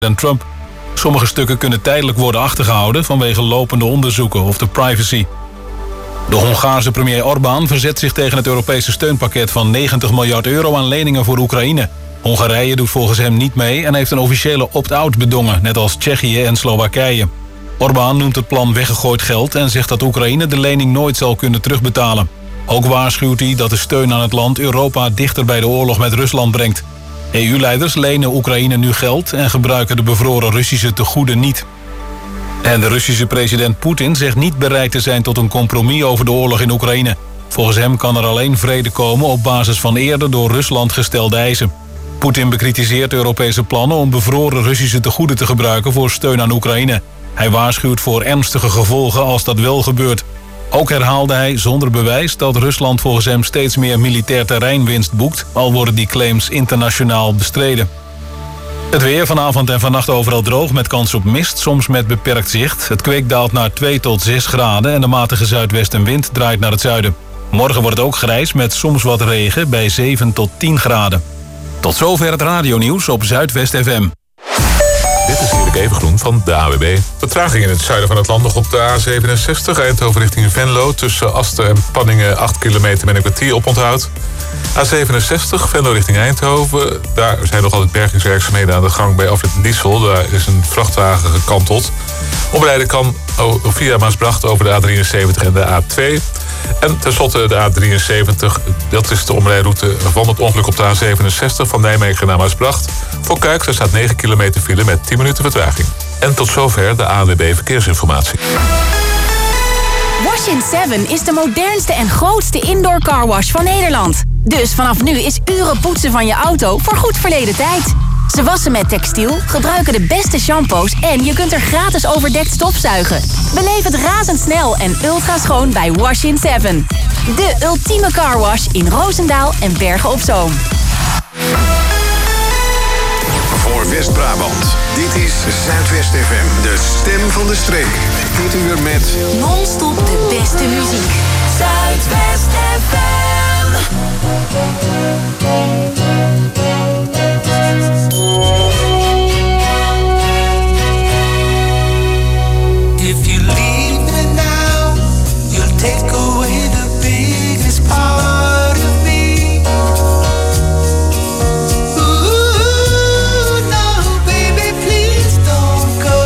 president Trump. Sommige stukken kunnen tijdelijk worden achtergehouden vanwege lopende onderzoeken of de privacy. De Hongaarse premier Orbán verzet zich tegen het Europese steunpakket van 90 miljard euro aan leningen voor Oekraïne. Hongarije doet volgens hem niet mee en heeft een officiële opt-out bedongen, net als Tsjechië en Slowakije. Orbán noemt het plan weggegooid geld en zegt dat Oekraïne de lening nooit zal kunnen terugbetalen. Ook waarschuwt hij dat de steun aan het land Europa dichter bij de oorlog met Rusland brengt. EU-leiders lenen Oekraïne nu geld en gebruiken de bevroren Russische tegoeden niet. En de Russische president Poetin zegt niet bereid te zijn tot een compromis over de oorlog in Oekraïne. Volgens hem kan er alleen vrede komen op basis van eerder door Rusland gestelde eisen. Poetin bekritiseert Europese plannen om bevroren Russische tegoeden te gebruiken voor steun aan Oekraïne. Hij waarschuwt voor ernstige gevolgen als dat wel gebeurt. Ook herhaalde hij zonder bewijs dat Rusland volgens hem steeds meer militair terreinwinst boekt, al worden die claims internationaal bestreden. Het weer vanavond en vannacht overal droog met kans op mist, soms met beperkt zicht. Het kwik daalt naar 2 tot 6 graden en de matige zuidwestenwind draait naar het zuiden. Morgen wordt het ook grijs met soms wat regen bij 7 tot 10 graden. Tot zover het radionieuws op Zuidwest FM. Dit is Erik Evengroen van de AWB. Vertraging in het zuiden van het land nog op de A67. Eindhoven richting Venlo. Tussen Asten en Panningen 8 kilometer met een kwartier oponthoud. A67 Venlo richting Eindhoven. Daar zijn nog altijd bergingswerkzaamheden aan de gang bij afrit Liesel. Daar is een vrachtwagen gekanteld. Omrijden kan via Maasbracht over de A73 en de A2. En tenslotte de A73. Dat is de omrijroute van het ongeluk op de A67 van Nijmegen naar Maasbracht. Voor Kuik daar staat 9 kilometer file met 10 minuten vertraging. En tot zover de ANWB Verkeersinformatie. Wash-in 7 is de modernste en grootste indoor carwash van Nederland. Dus vanaf nu is uren poetsen van je auto voor goed verleden tijd. Ze wassen met textiel, gebruiken de beste shampoos en je kunt er gratis overdekt stofzuigen. Beleef het razendsnel en ultra schoon bij Wash-in 7. De ultieme carwash in Roosendaal en Bergen op Zoom. Voor West-Brabant, dit is Zuidwest FM, de stem van de streek. Dit uur met Non-stop de beste muziek. Zuidwest FM. If you leave me now, you'll take away the biggest part of me. Ooh, no, baby, please don't go.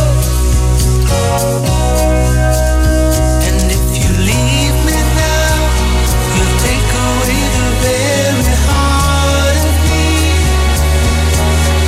And if you leave me now, you'll take away the very heart of me.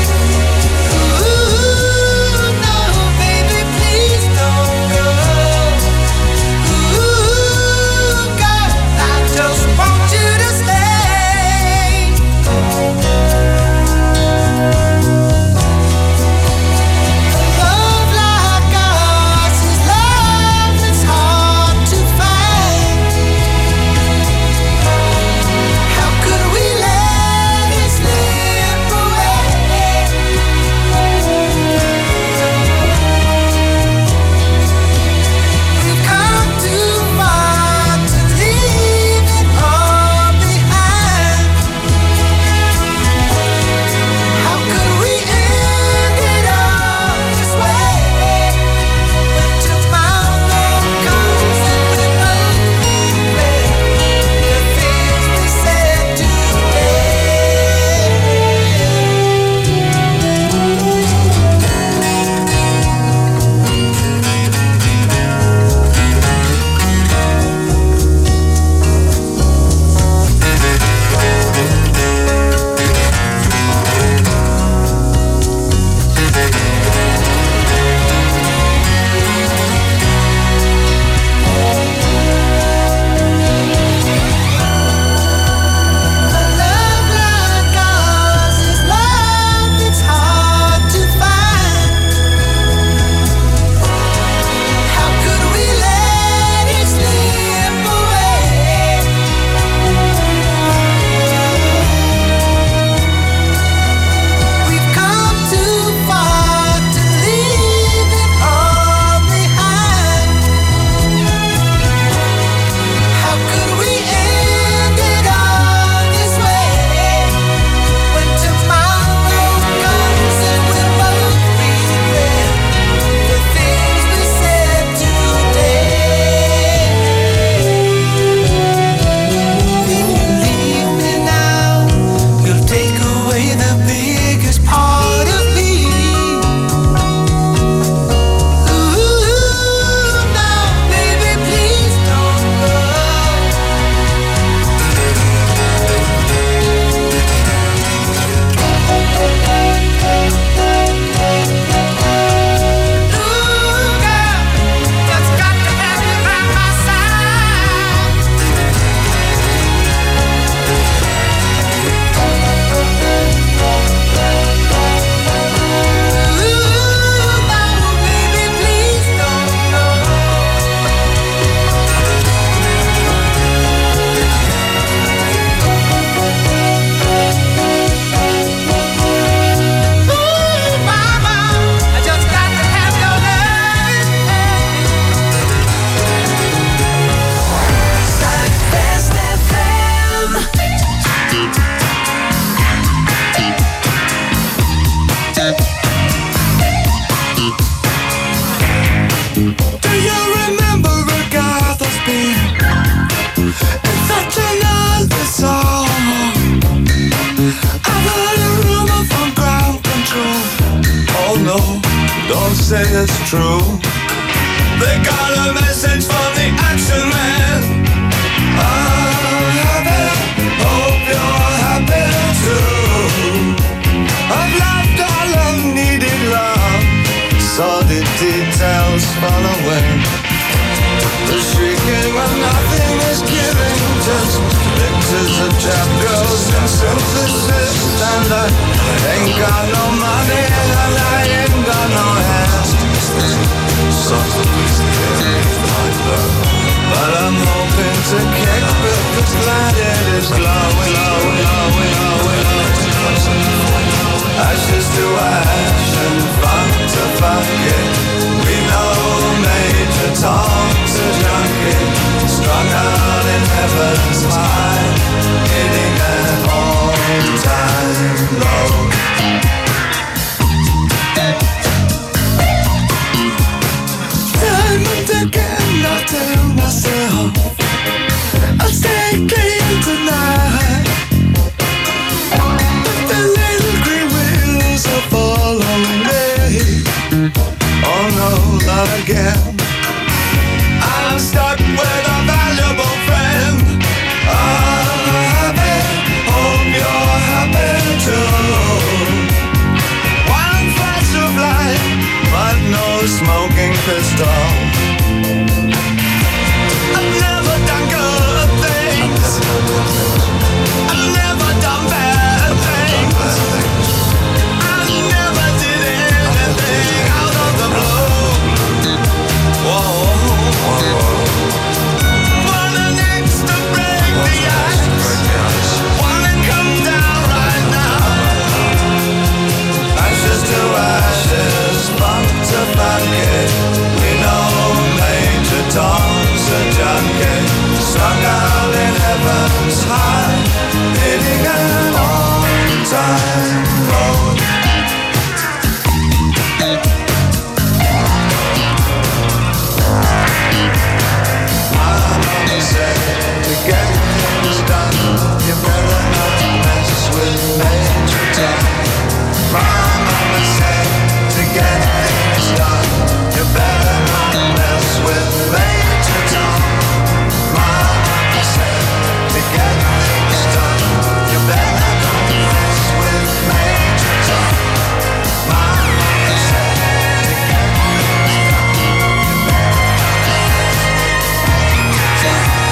Oh no, don't say it's true. They got a message from the action man. I'm happy, hope you're happy too. I've loved all of needed love, saw the details fall away. The shrieking when nothing is giving, just pictures of trap girls and synthesis. And I ain't got no money and I ain't got no hands. But I'm hoping to kick because planet is glowing, glowing, glowing, glowing. Ashes to ash and funk to funky. We know Major Tom's a junkie, strung out in heaven's mind, hitting an all-time low. Time and again I tell myself I'll stay clean tonight, but the little green wheels are following me. Oh no, not again. I'm stuck with a valuable friend. I'm happy, hope you're happy too. One flash of light, but no smoking pistol. I've never done good things, I've never done bad things, I never did anything out of the blue. Whoa. Want an axe to break the ice, wanna come down right now. Ashes to ashes, funk to funky. We know Major Tom's a junkie, strung out in heaven's high, hitting an on-time road. To get things done, you better not mess with Major Tom. My mama said, to get things done, you better not mess with Major Tom. My mama said, to get things done, you better not mess with Major Tom. My mama said, to get things done, you better not mess with Major Tom.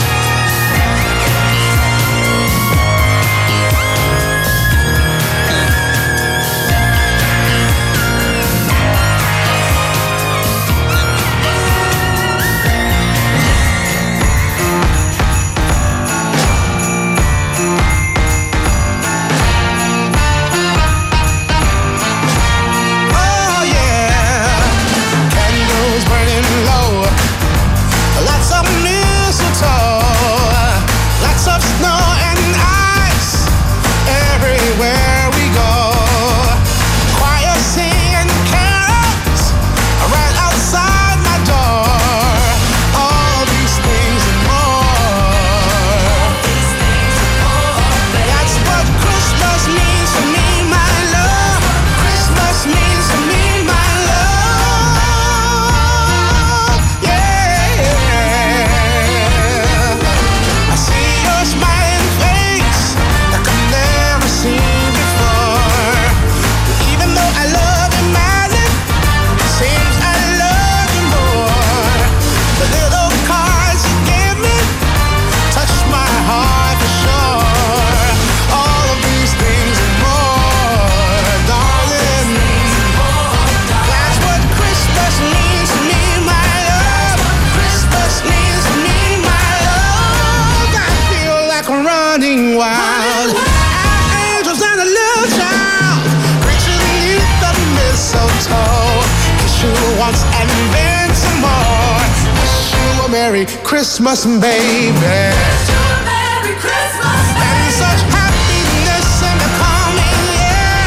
Merry Christmas, baby. Merry Christmas, baby. And such happiness in the coming year.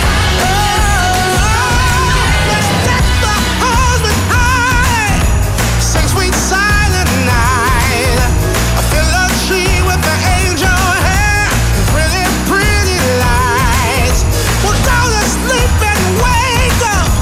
Let's deck the halls with high, sing sweet silent night. I fill a tree with the angel hair, pretty, pretty lights. We'll go to sleep and wake up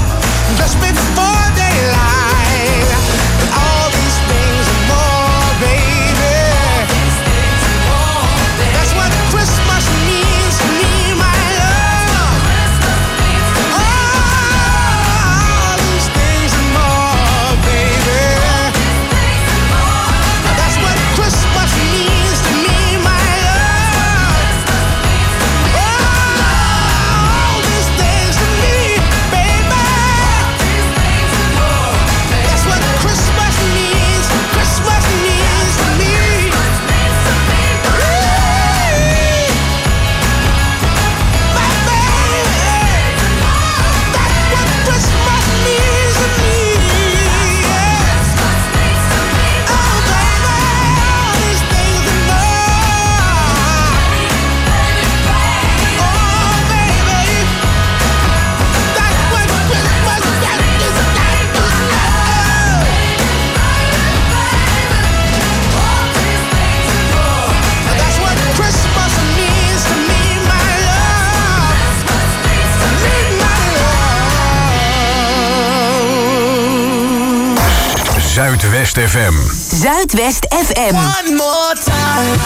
Zuidwest FM. Zuidwest FM. One more time.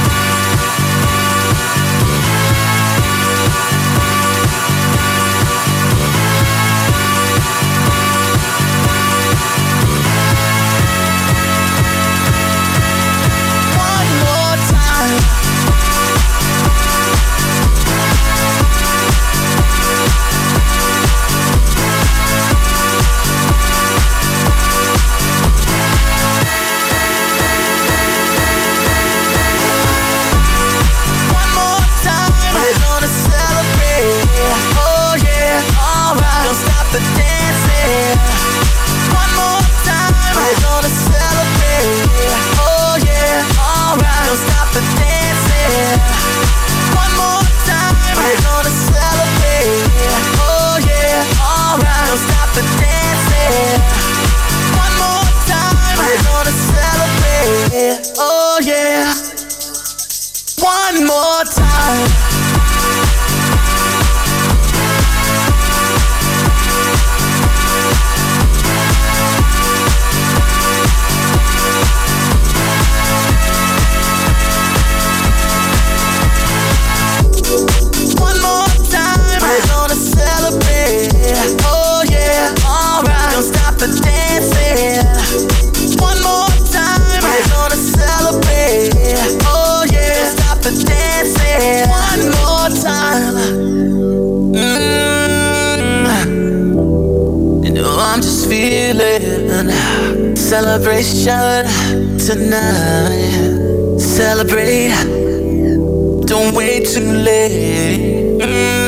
Celebration tonight. Celebrate. Don't wait too late.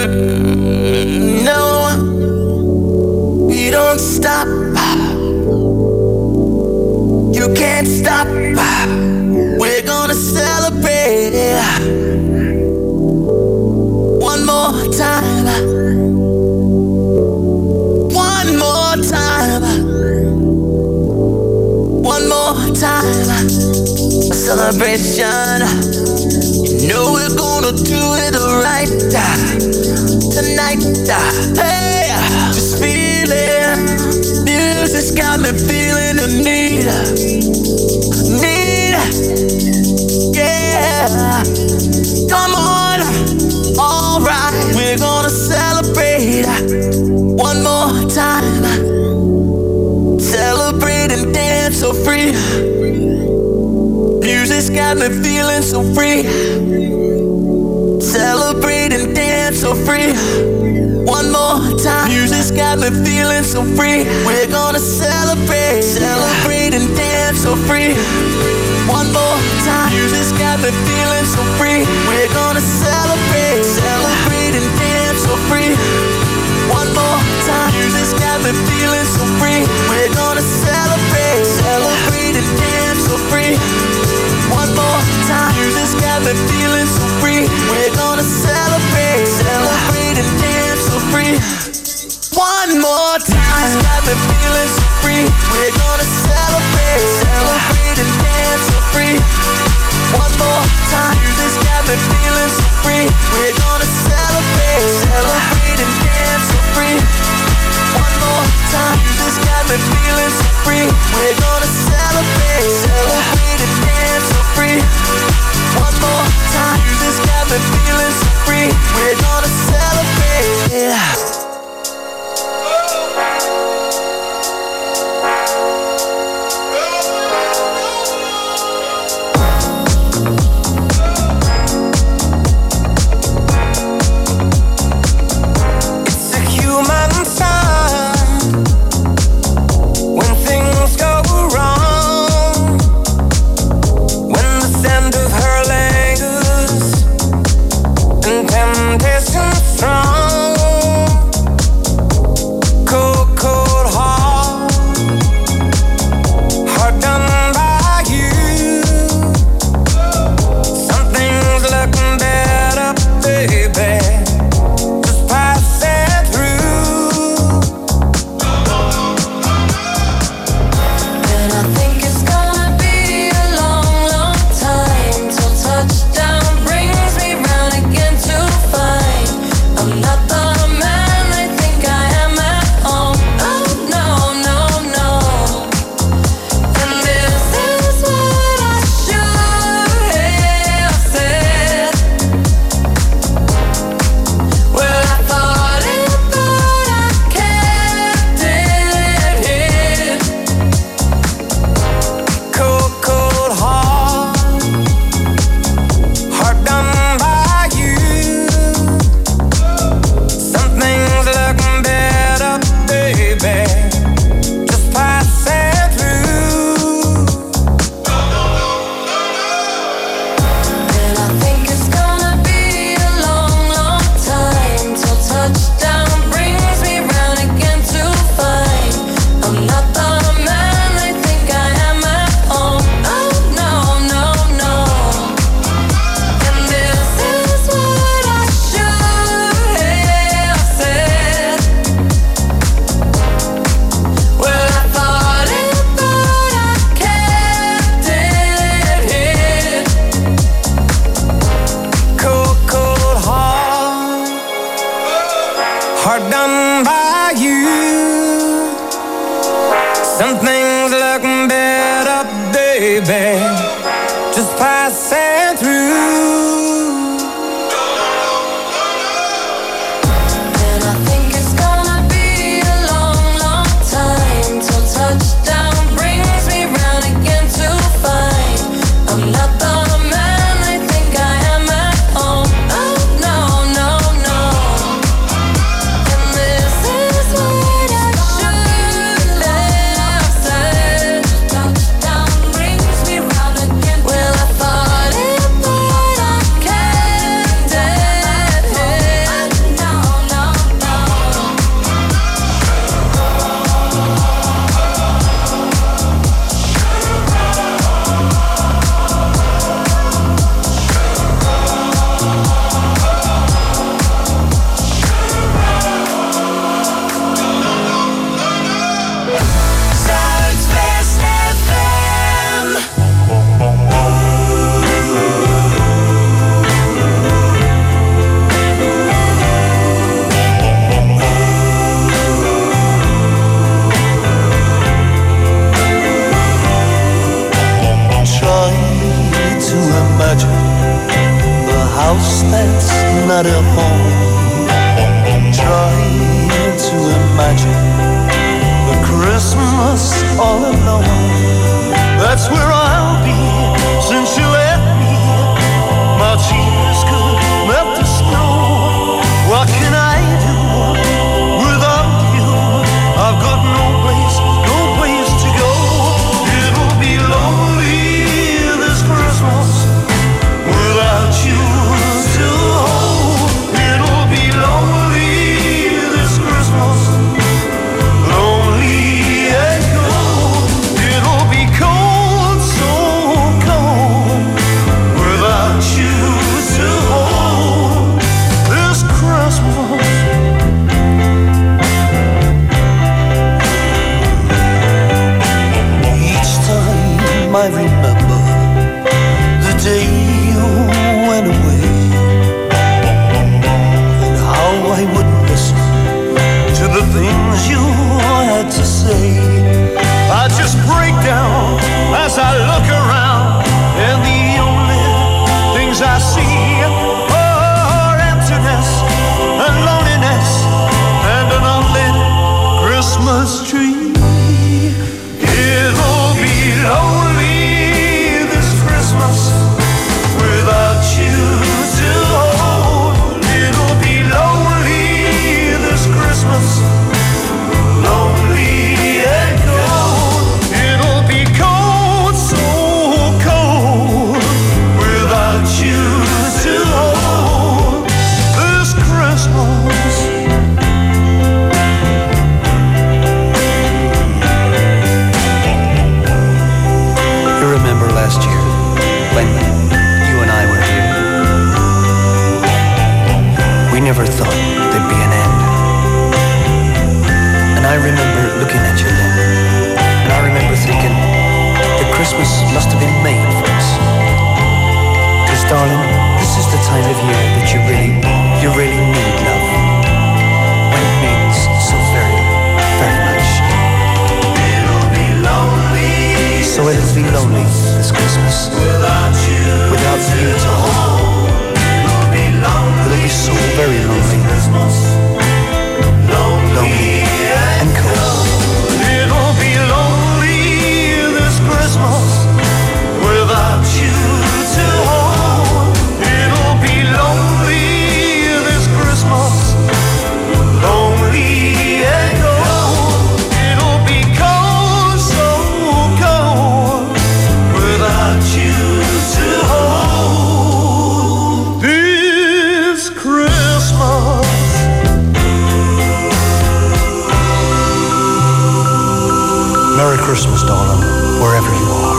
No, we don't stop. You can't stop. We're gonna celebrate. One more time. One more time. One more time, a celebration. You know we're gonna do it right tonight. Hey, just feel it. Music's got me feeling the need. Yeah. Come on, alright. We're gonna celebrate one more time. Celebrate and dance so free. Music's got me feeling so free. Celebrate and dance so free. One more time. Music's got me feeling so free. We're gonna celebrate. Celebrate and dance so free. One more time. Music's got me feeling so free. We're gonna celebrate. Celebrate and dance so free. One more time. Music's got me feeling so free. We're gonna celebrate. Celebrate and dance so free. One more time. Music's got me feeling so free. We're gonna celebrate. Celebrate and dance so free. One more time. Music's got me feeling so free. We're gonna celebrate. Celebrate and dance so free. One more time. Music's got me feeling so free. We're gonna celebrate. Celebrate and dance so free. One more time. Music's got me feeling so free. We're gonna celebrate. Celebrate and dance so free. One more time. Music's got me feeling so free. We're gonna celebrate. It's a human sign when things go Some things look better, baby, just passing through. And I think it's gonna be a long, long time till touchdown brings me round again to find I'm not the man I think I am at home. Oh no, no, no. And this is what I should have said. Touchdown brings me round again. Well, I thought it, but I can't dead head. No, no, no. Zuidwest FM. Try to imagine a house that's not a home. Try to imagine a Christmas all alone. That's where I'll be since you left me. My tears could melt the snow. What can I do without you? I've got no place to go. It'll be lonely this Christmas without you to hold. It'll be lonely this Christmas, lonely and cold. It'll be cold, so cold without you to hold this Christmas. Each time I remember the day you went away, and how I wouldn't listen to the things you had to say. I just break down as I look around, and the only things I see are emptiness and loneliness and an unlit Christmas tree. It'll be lonely this Christmas without you to hold. It'll be lonely this Christmas, lonely and cold. It'll be cold, so cold without you to hold this Christmas. You remember last year when you and I were here? We never thought there'd be an end. And I remember looking at you then, and I remember thinking that Christmas must have been made for us. 'Cause darling, this is the time of year that you really need love. When it means so very, very much. It'll be lonely. So it'll be lonely this Christmas without you to hold. It'll be so very lonely, lonely and cold. It'll be lonely this Christmas without you to hold. It'll be lonely this Christmas, lonely and cold. It'll be cold, so cold without you to hold this Christmas. Merry Christmas, darling, wherever you are.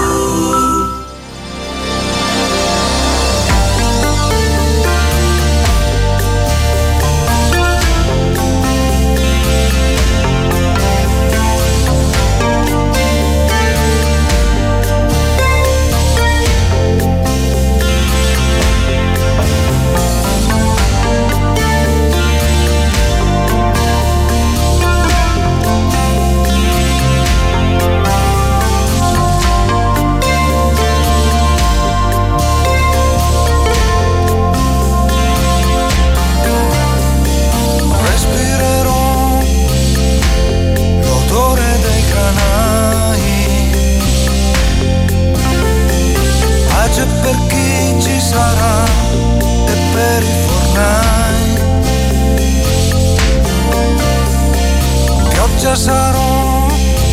sarò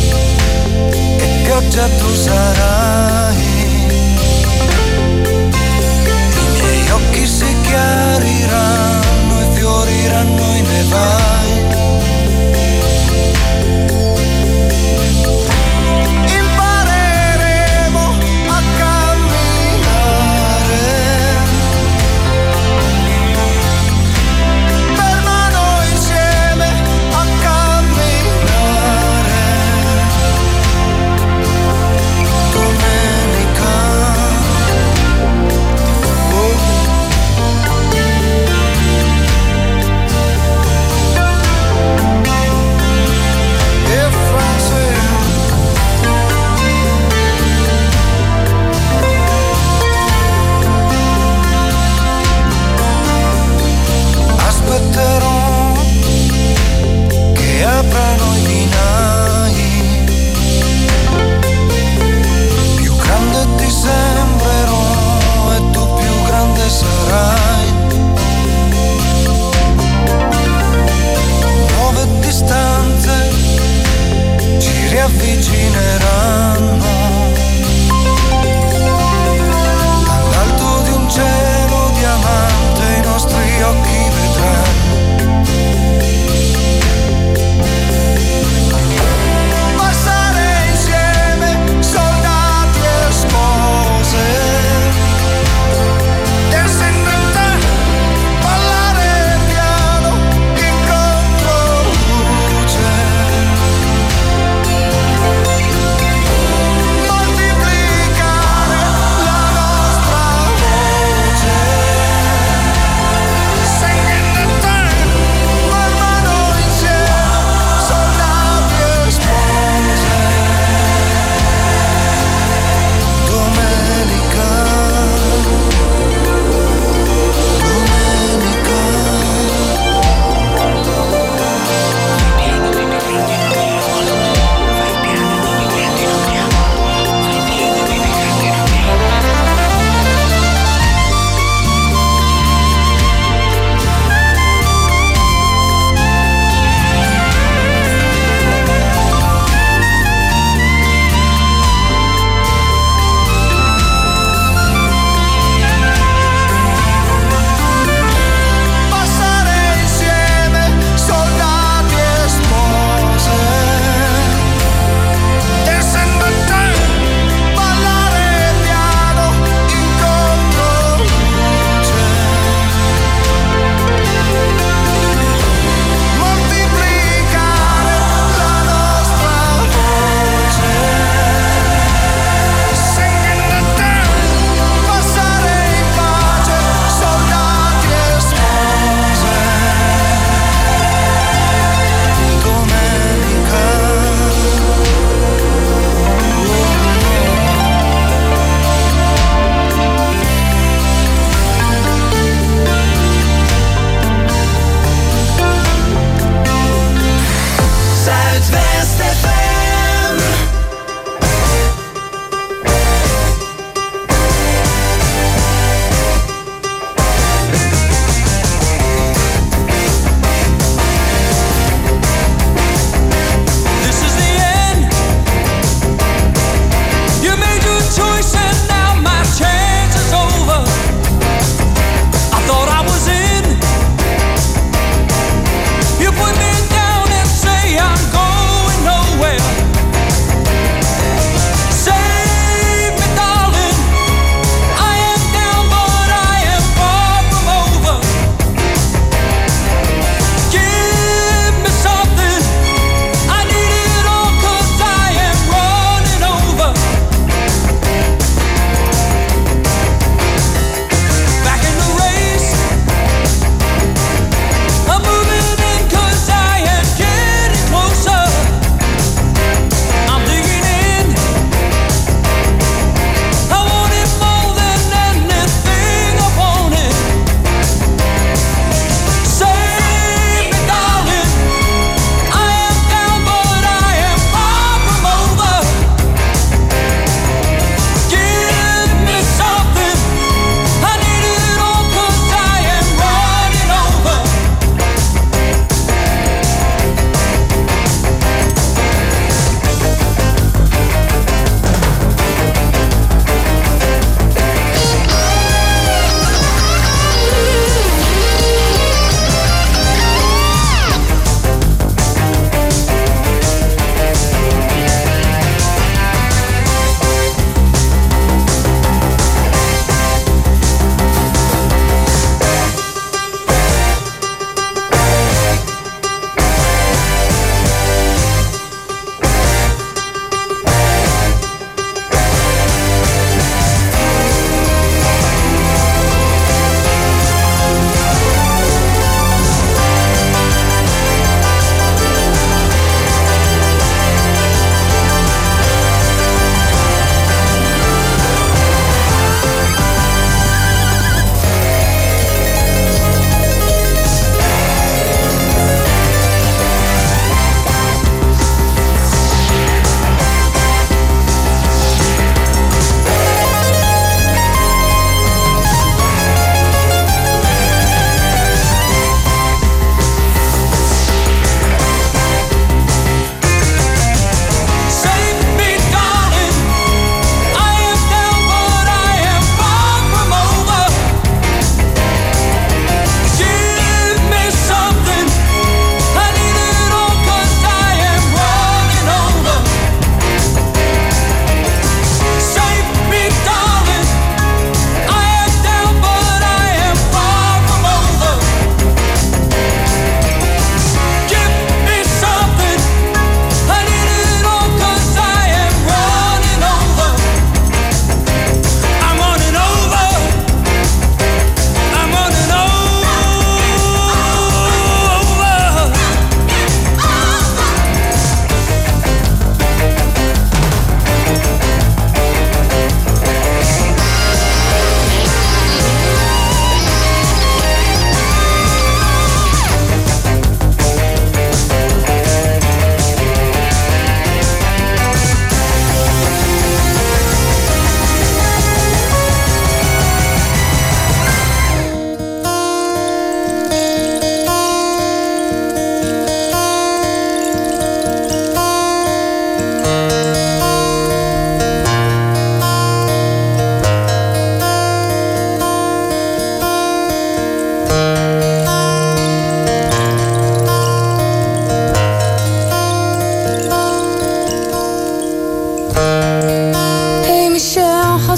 e pioggia tu sarai. I miei occhi si chiariranno e fioriranno i nevai. Che aprano i binai, più grande ti sembrerò e tu più grande sarai. Nuove distanze ci riavvicineranno, dall'alto di un cielo diamante i nostri occhi vedranno.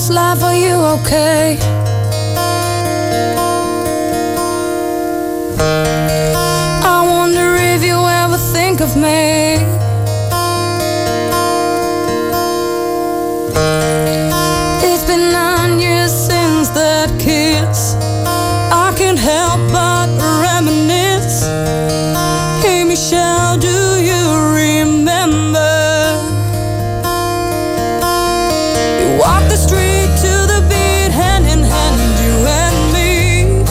How's life? Are you okay? I wonder if you ever think of me. It's been 9 years since that kiss. I can't help but reminisce. Hey Michelle, do you remember? You walked the street to the beat, hand in hand, you and me.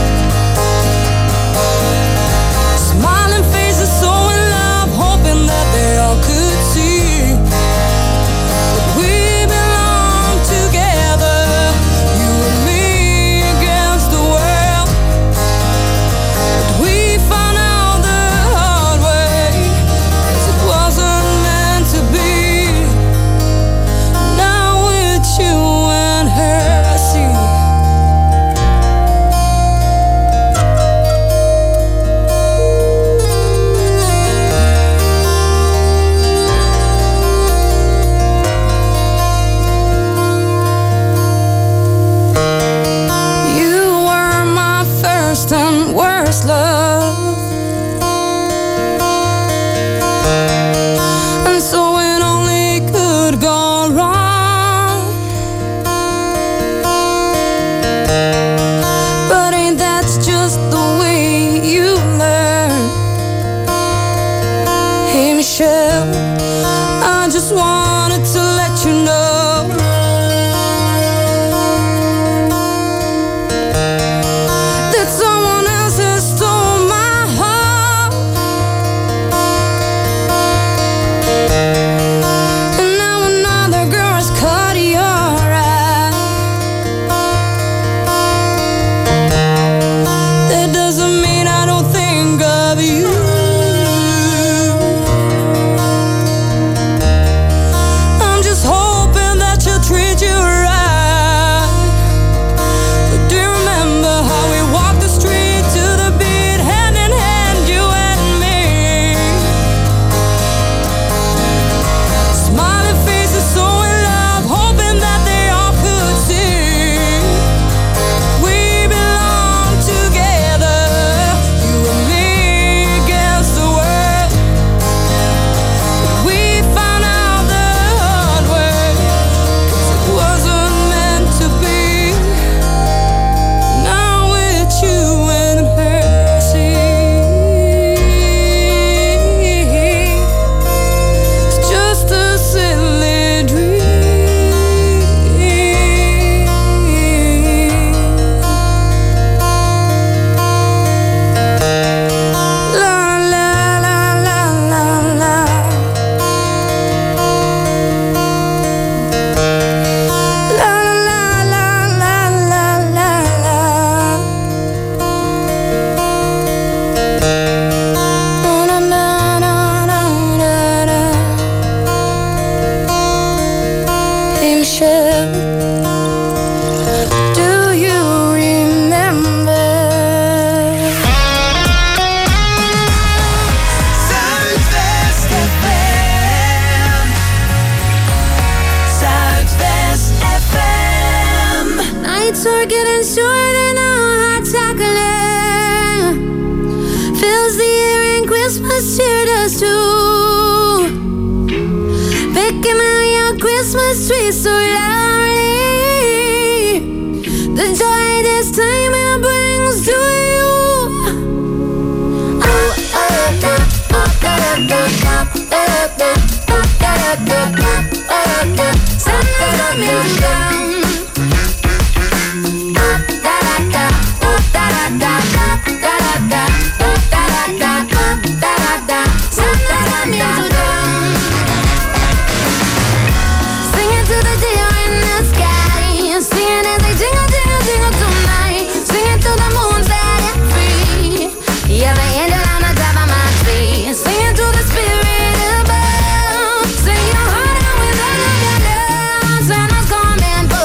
Smiling faces, so in love, hoping that they all could see that we belong together, you and me against the world. But we found out the hard way, 'cause it wasn't meant to be. Now with you and her, I see. You were my first and worst love, and so it only could go wrong. But ain't that just the way you learn? Hey Michelle, I just wanted to let you know that someone else has stole my heart. And now another girl has cut your eye. That doesn't mean I don't think of you. I'm just hoping that she'll treat you right. But do you remember how we walked the street to the beat, hand in hand, you and me? Smiling faces, so in love, hoping that they all could see we belong together, you and me against the world. But we found out the hard way, 'cause it wasn't meant to be. Now with you and her, see, it's just a silly dream. La la la la la la. La la la la la la la. Na na na na na na. Hey Michelle, do you remember? Zuidwest FM. Zuidwest FM. Nights are getting shorter now, hot chocolate fills the air and Christmas cheer does too. Picking out your Christmas tree so loudly, the joy this time it brings to you. Oh, da, oh, da, da, da, da, da, da, da, da, da, da, da. Santa's coming down. Singing to the deer in the sky, singing as they jingle, jingle, jingle tonight, singing to the moon setting free. Yeah, the angel on the top of my tree, singing to the spirit above, singing harder with all of your love. Santa's coming.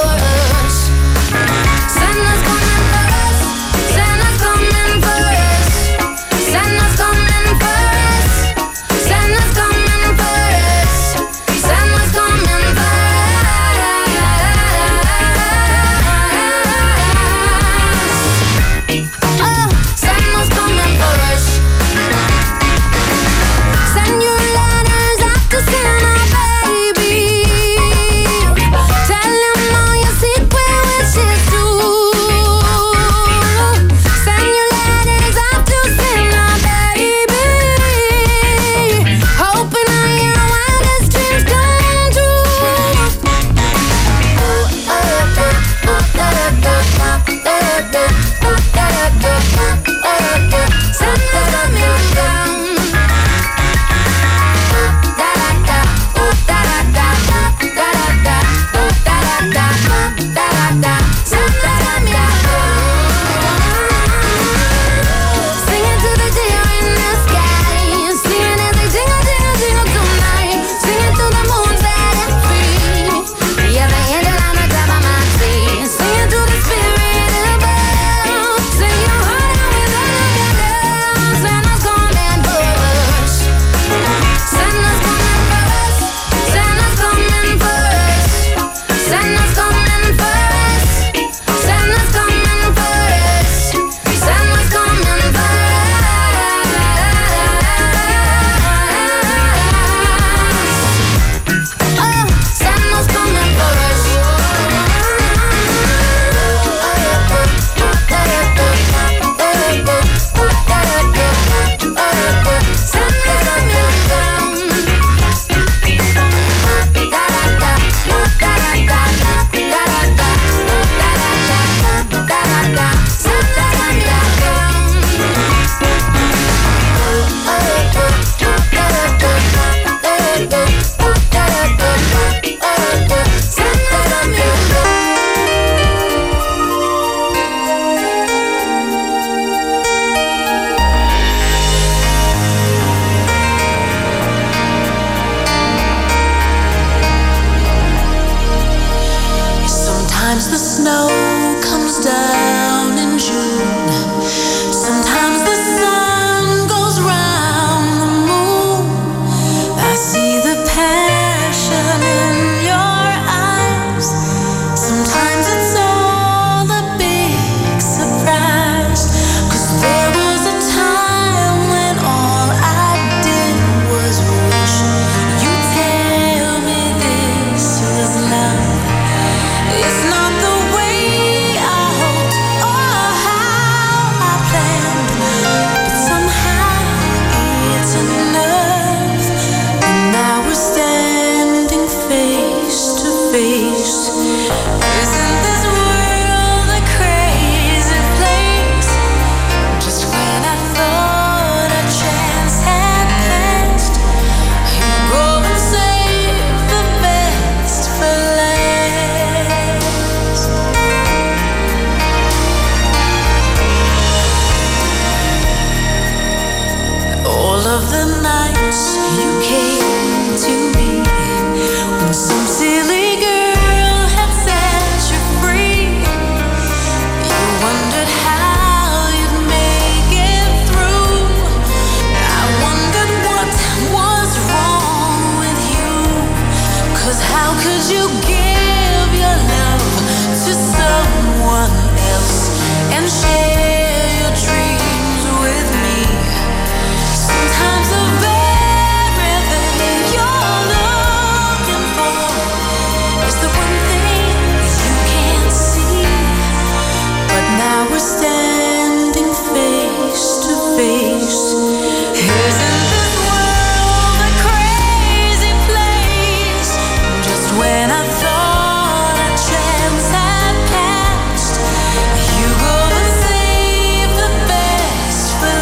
'Cause how could you give your love to someone else and share your dreams with me? Sometimes the very thing you're looking for is the one thing you can't see. But now we're standing face to face. Isn't this world a crazy place? Just when I thought a chance had passed, you go and save the best for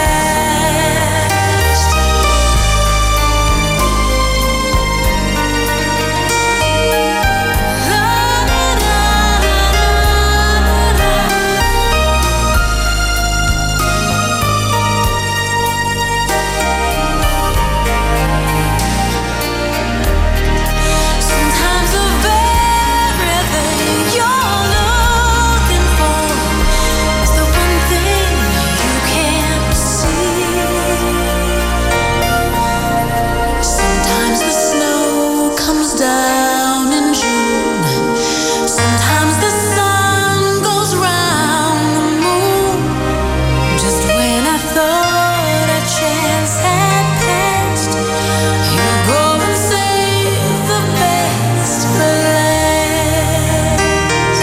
last. La, da, da, da, da, da. Sometimes the very thing you're looking for is the one thing you can't see. Sometimes the snow comes down in June. Sometimes the sun goes round the moon. Just when I thought a chance had passed, you go and save the best for last.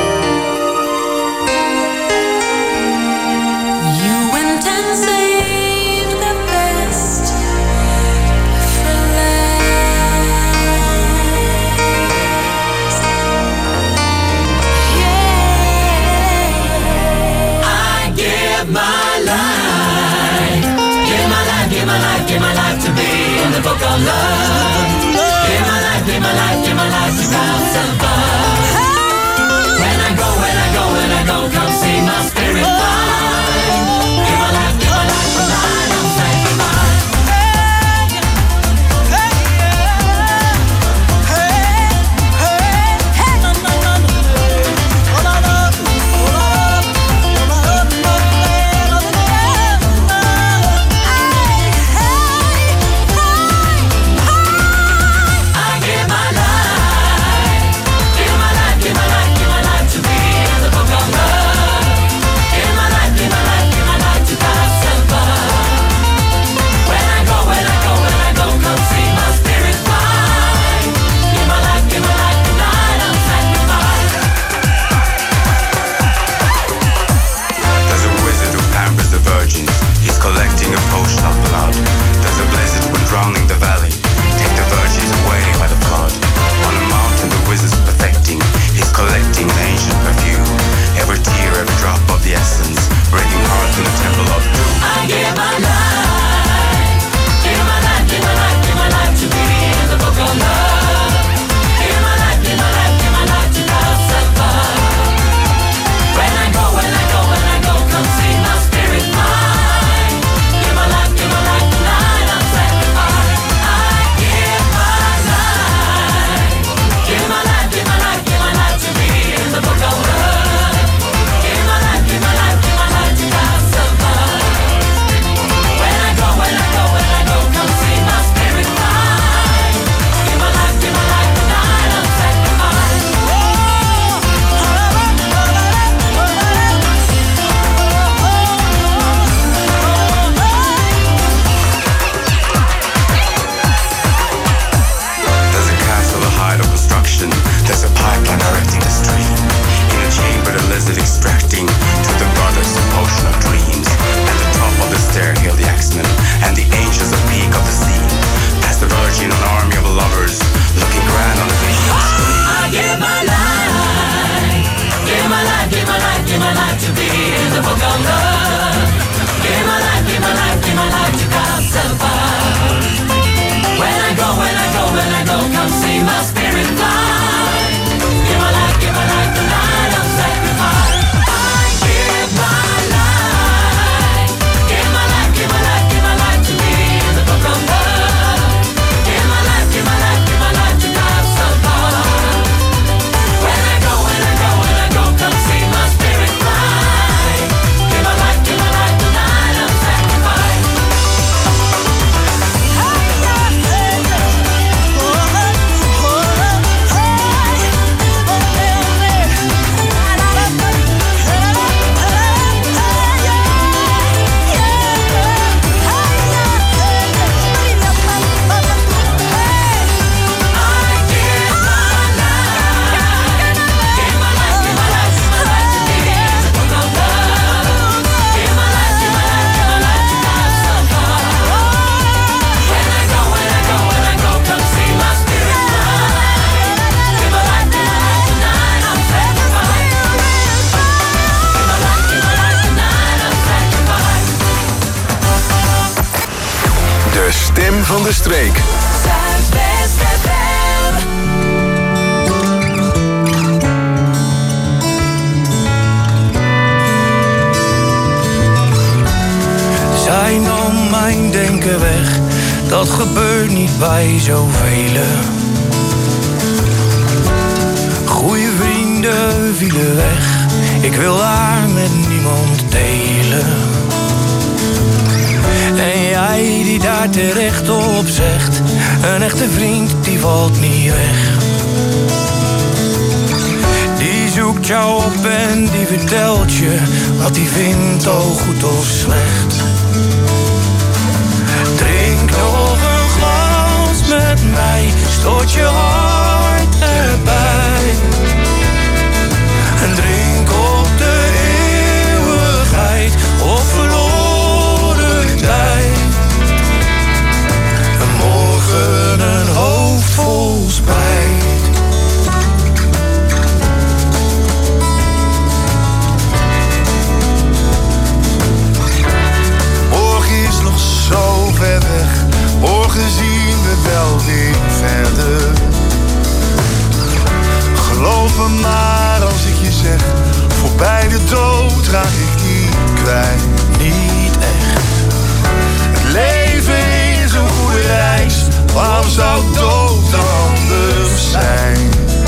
You went and saved the best for last. Yeah. I give my life, give my life, give my life, give my life to be in the book of love. Give my life, give my life, give my life to pass above. When I go, when I go, when I go, come see my spirit fly. Give my life tonight, I'm sanctified. I give my life, give my life, give my life, give my life to be in the book of love. Give my life, give my life, give my life to pass above. When I go, when I go, when I go, come see my spirit fly. Give my life tonight, I'm sanctified. There's a wizard who pampers the virgins. He's collecting a potion of blood. There's a blizzard when drowning the valley. Take the virgins away by the flood. On a mountain the wizard's perfecting. He's collecting an ancient perfume. Every tear, every drop of the essence, breaking hearts in the temple of doom. I give my life, give my life, give my life, give my life to be in the book of love. Give my life, give my life, give my life to pass above. When I go, when I go, when I go, come see my spirit fly. Give my life tonight, I'm sanctified. I give my life, give my life, give my life, give my life to be in the book of love. Give my life, give my life, give my life to pass above. When I go, when I go, when I go, come see my spirit fly. Give my life tonight, I'm sanctified. There's a castle, a hideout construction. There's a pipeline directing the stream. In a chamber, the lizard extracting to the goddess a potion of dreams. At the top of the stair, hail the axemen and the angels of peak of the scene. Past the virgin, an army of lovers looking grand on the video screen. I give my life, give my life, give my life, give my life to be in the book of love. Give my life, give my life, give my life to pass above. When I go, when I go, when I go, come see my spirit fly. Give my life tonight, I'm sanctified. I give my life, give my life, give my life, give my life to be in the book of love. Give my life, give my life, give my life to pass above. When I go, when I go, when I go, come see my spirit fly. Give my life tonight, I'm sanctified. de streek. Zuidwest FM. Zij nam mijn denken weg, dat gebeurt niet bij zoveel. Goeie vrienden vielen weg, ik wil haar met niemand delen. En jij die daar terecht op zegt, een echte vriend die valt niet weg. Die zoekt jou op en die vertelt je wat hij vindt, al goed of slecht. Drink nog een glas met mij, stoot je hart erbij. En drink op de eeuwigheid, op verloren tijd. En morgen een hoofd vol spijt. Morgen is nog zo ver weg, morgen zien we wel weer verder. Geloof me maar als ik je zeg, voorbij de dood raak ik niet kwijt. Niet echt. Het leven is een goede reis, waarom zou dood dan anders zijn?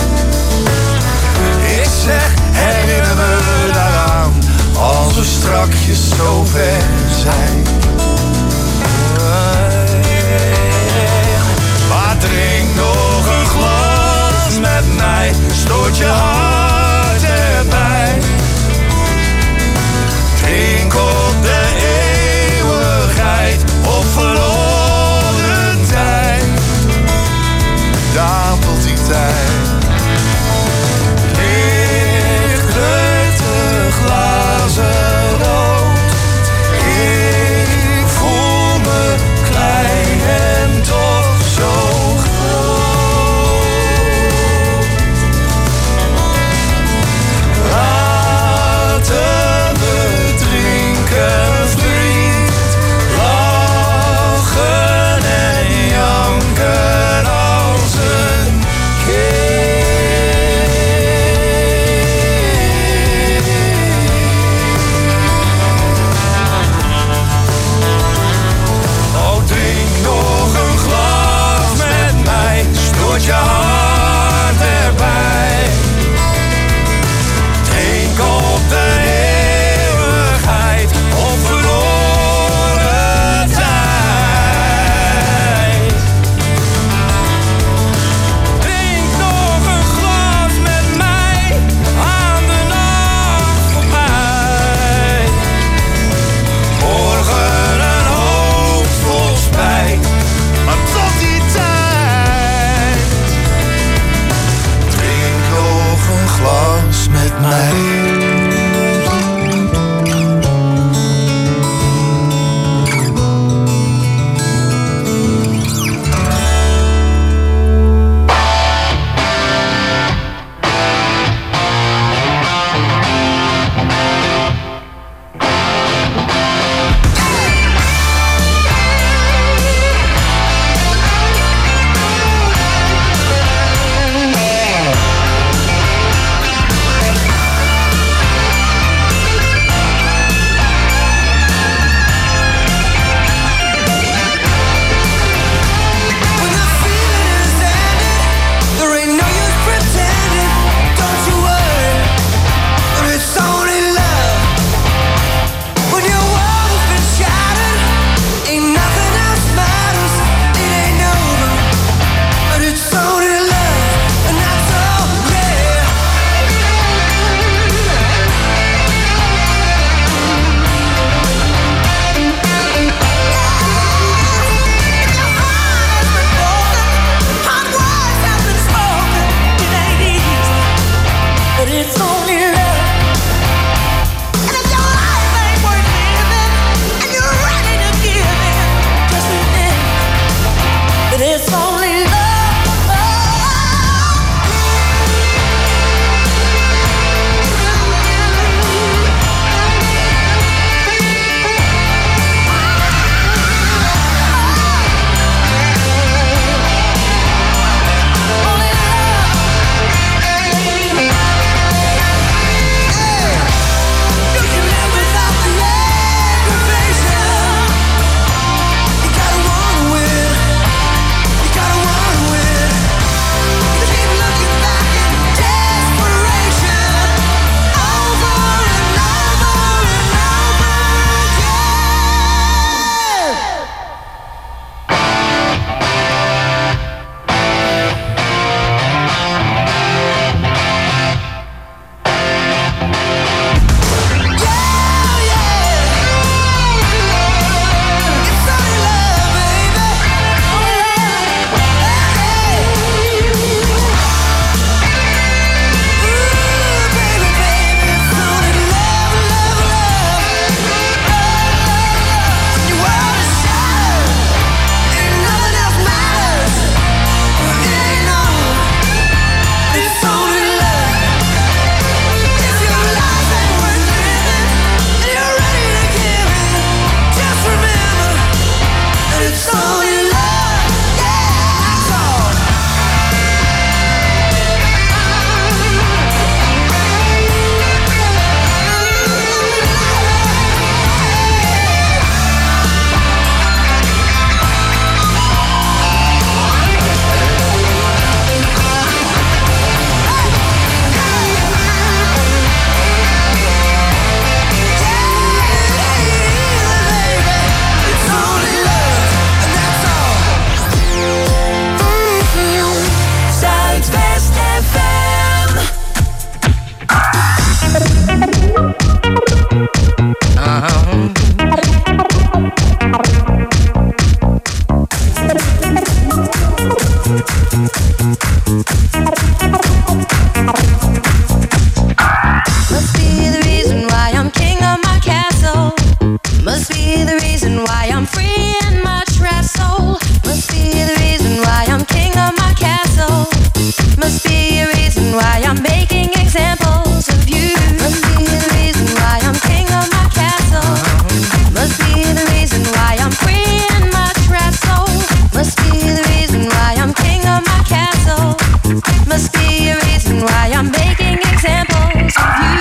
Ik zeg, herinner me daaraan, als we strakjes zo ver zijn. Maar drink nog een glas met mij, stoot je hart erbij. Drink op de eeuwigheid, op verloren tijd. Daar tot die tijd ligt het de glazen rood. Ik voel me klein en toch zo groot. Laten we drinken, vriend, lachen en janken als een kind. Must be the reason why I'm king of my castle. Must be the reason why I'm free in my trapped soul. Must be the reason why I'm king of my castle. Must be a reason why I'm making examples of you. Must be the reason why I'm king of my castle. Must be the reason why I'm free in my trapped soul. Must be the reason why I'm king of my castle. Must be a reason why I'm making examples of you.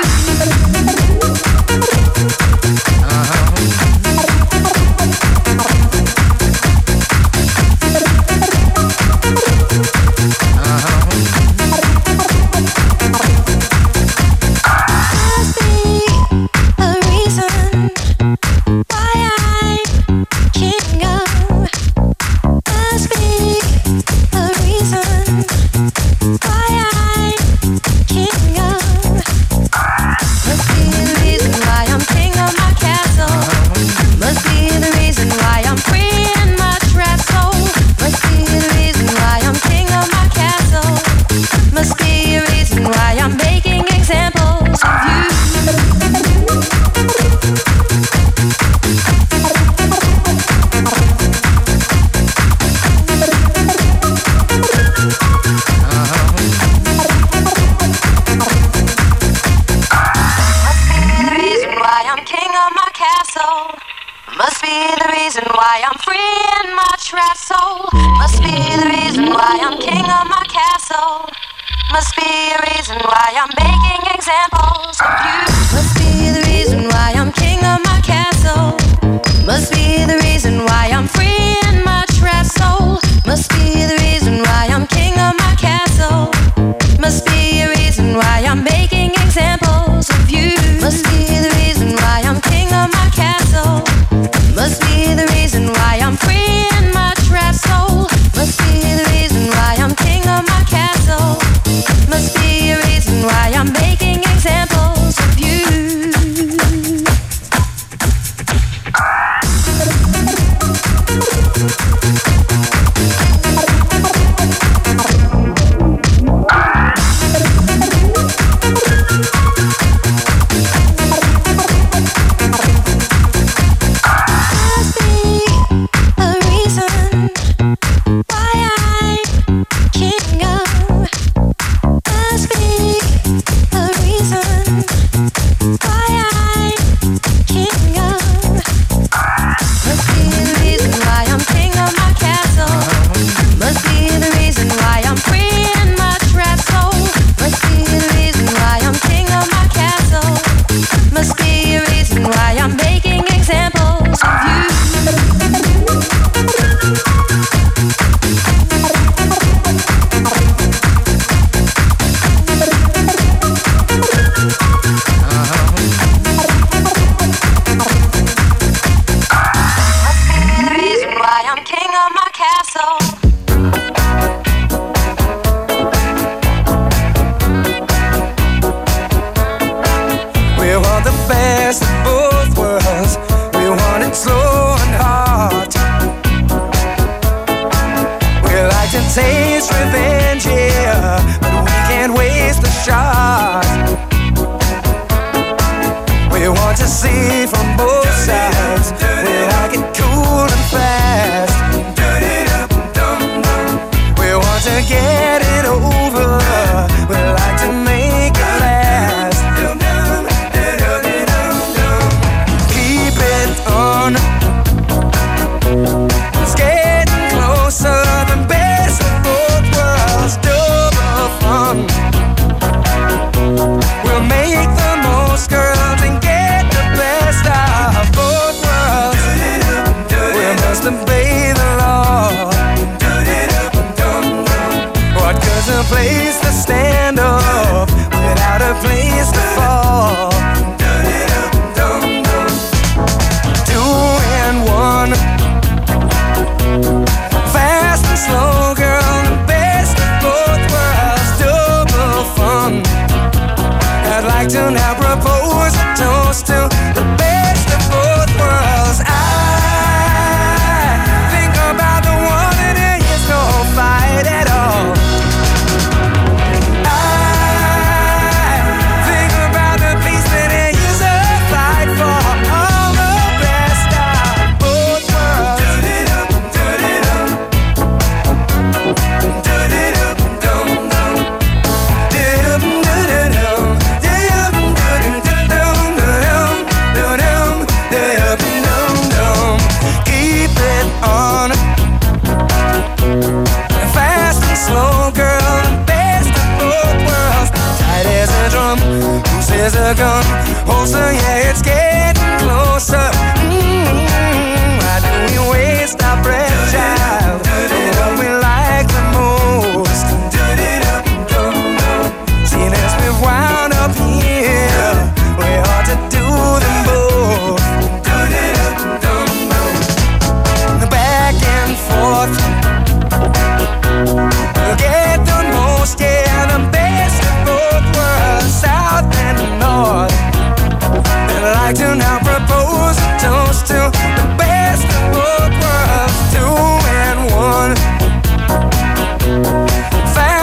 Must be the reason why I'm free in my trapped soul. Must be the reason why I'm king of my castle. Must be a reason why I'm making examples of you. Must be the reason why I'm king of my castle. Must be the reason why I'm free in my trapped soul. Must be the reason why I'm king of my castle. Must be a reason why I'm making examples of you. Must be the reason why I'm king of my castle. Must be the reason why I'm free in my trapped soul. Must be the reason why I'm king of my castle. Must be a reason why I'm making examples of you. There's a gun holster, yeah, it's getting